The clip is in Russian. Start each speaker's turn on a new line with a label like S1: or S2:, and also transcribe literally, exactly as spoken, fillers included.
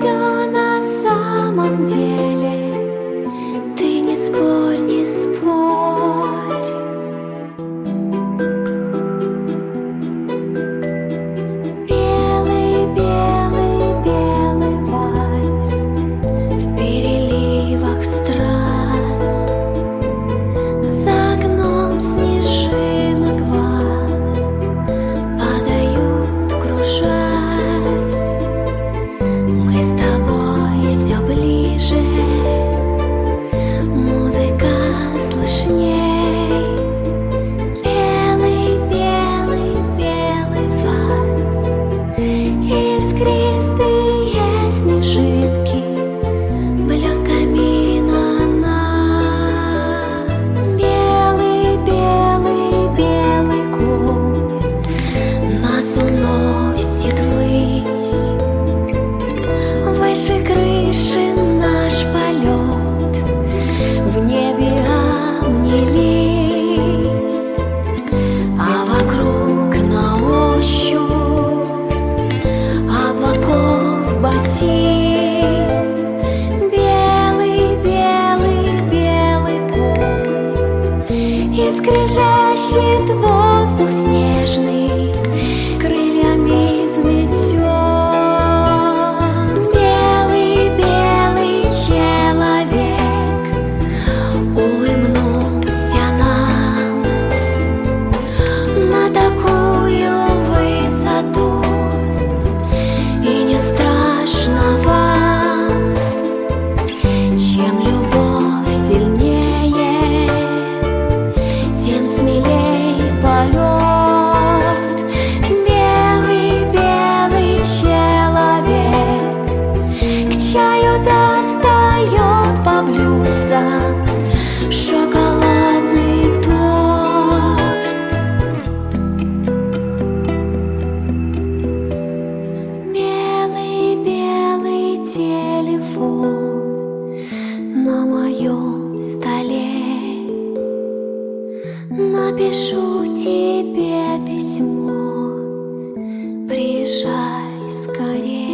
S1: все на самом деле. Ты не спорь, не спорь. Белый, белый, белый вальс в переливах страз. За окном снежинок вал падают, кружась. Мы с тобой все ближе, музыка слышней. Белый, белый, белый вальс, искристые снежинки, блеск камина нас. Белый, белый, белый конь нас уносит ввысь. Выше крыши наш полет, в небе обнялись, а вокруг на ощупь облаков батист. Белый, белый, белый конь и скрежещет воздух снежный, крыльями взметет. Белый, белый человек улыбнулся нам на такую высоту, и не страшно вам. Чем любовь сильнее, тем смелей полет. Белый, белый человек к чаю достает по блюдцам шоколадный торт. Белый, белый телефон на моем столе. Напишу тебе письмо, приезжай скорее.